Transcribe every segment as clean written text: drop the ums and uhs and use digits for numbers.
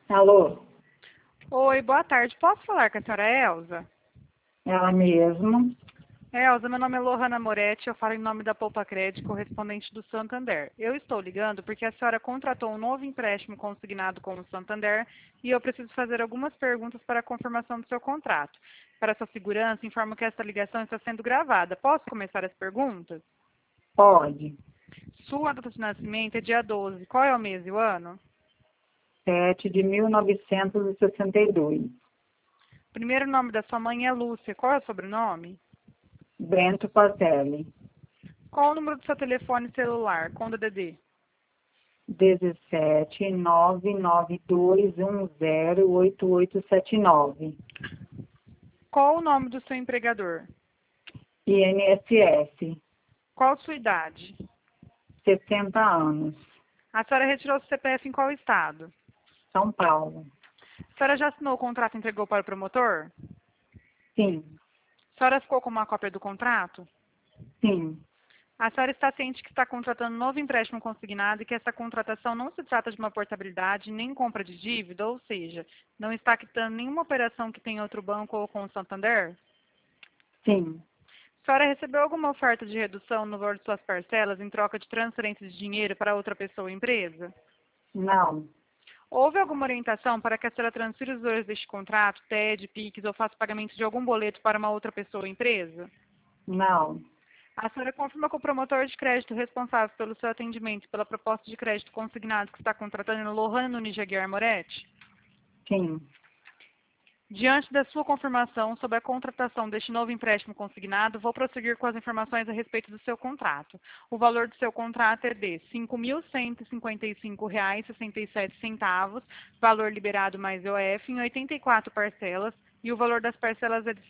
Alô, Oi, boa tarde. Posso falar com a senhora Elza? ela mesma. Elza, meu nome é Lohana Moretti, eu falo em nome da Poupa Crédito, correspondente do Santander. Eu estou ligando porque a senhora contratou um novo empréstimo consignado com o Santander e eu preciso fazer algumas perguntas para a confirmação do seu contrato. Para sua segurança, informo que esta ligação está sendo gravada. Posso começar as perguntas? Pode. Sua data de nascimento é dia 12. Qual é o mês e o ano? 7 de 1962. Primeiro nome da sua mãe é Lúcia. Qual é o sobrenome? Bento Patelli. Qual o número do seu telefone celular com DDD? 17 992108879. Qual o nome do seu empregador? INSS. Qual a sua idade? 60 anos. A senhora retirou o CPF em qual estado? São Paulo. A senhora já assinou o contrato e entregou para o promotor? Sim, A senhora ficou com uma cópia do contrato? sim, A senhora está ciente que está contratando um novo empréstimo consignado e que essa contratação não se trata de uma portabilidade nem compra de dívida, ou seja, não está quitando nenhuma operação que tenha outro banco ou com o Santander? sim. A senhora recebeu alguma oferta de redução no valor de suas parcelas em troca de transferência de dinheiro para outra pessoa ou empresa? Não, Houve alguma orientação para que a senhora transfira os valores deste contrato, TED, PIX ou faça pagamento de algum boleto para uma outra pessoa ou empresa? não. A senhora confirma que o promotor de crédito responsável pelo seu atendimento e pela proposta de crédito consignado que está contratando é Lohana Nunes Aguiar Moretti? Sim, Diante da sua confirmação sobre a contratação deste novo empréstimo consignado, vou prosseguir com as informações a respeito do seu contrato. O valor do seu contrato é de R$ 5.155,67, valor liberado mais IOF, em 84 parcelas, e o valor das parcelas é de R$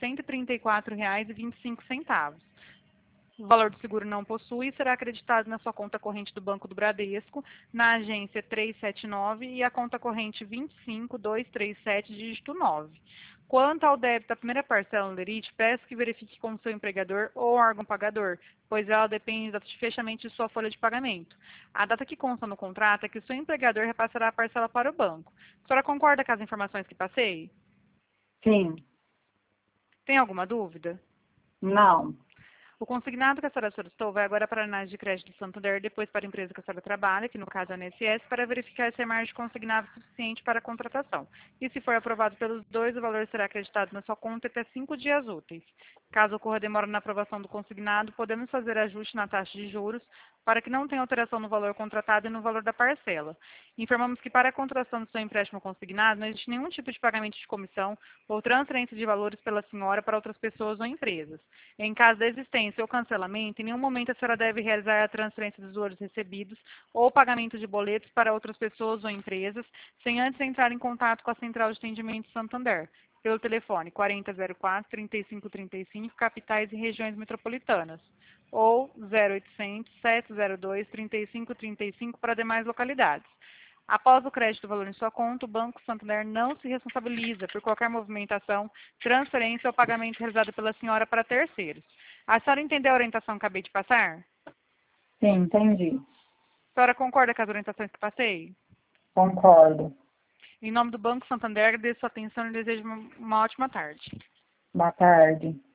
134,25. O valor do seguro não possui e será acreditado na sua conta corrente do Banco do Bradesco, na agência 379 e a conta corrente 25237, dígito 9. Quanto ao débito da primeira parcela no lerite, peço que verifique com o seu empregador ou órgão pagador, pois ela depende da data de fechamento de sua folha de pagamento. A data que consta no contrato é que o seu empregador repassará a parcela para o banco. A senhora concorda com as informações que passei? sim. Tem alguma dúvida? Não. O consignado que a senhora solicitou vai agora para a análise de crédito do Santander, depois para a empresa que a senhora trabalha, que no caso é a INSS, para verificar se a margem de consignado é suficiente para a contratação. E se for aprovado pelos dois, o valor será acreditado na sua conta até 5 dias úteis. Caso ocorra demora na aprovação do consignado, podemos fazer ajuste na taxa de juros para que não tenha alteração no valor contratado e no valor da parcela. Informamos que para a contratação do seu empréstimo consignado não existe nenhum tipo de pagamento de comissão ou transferência de valores pela senhora para outras pessoas ou empresas. Em caso da existência ou cancelamento, em nenhum momento a senhora deve realizar a transferência dos valores recebidos ou pagamento de boletos para outras pessoas ou empresas, sem antes entrar em contato com a Central de Atendimento Santander, pelo telefone 4004-3535, capitais e regiões metropolitanas, ou 0800-702-3535 para demais localidades. Após o crédito do valor em sua conta, o Banco Santander não se responsabiliza por qualquer movimentação, transferência ou pagamento realizado pela senhora para terceiros. A senhora entendeu a orientação que acabei de passar? Sim, entendi. A senhora concorda com as orientações que passei? Concordo. Em nome do Banco Santander, agradeço sua atenção e desejo uma ótima tarde. Boa tarde.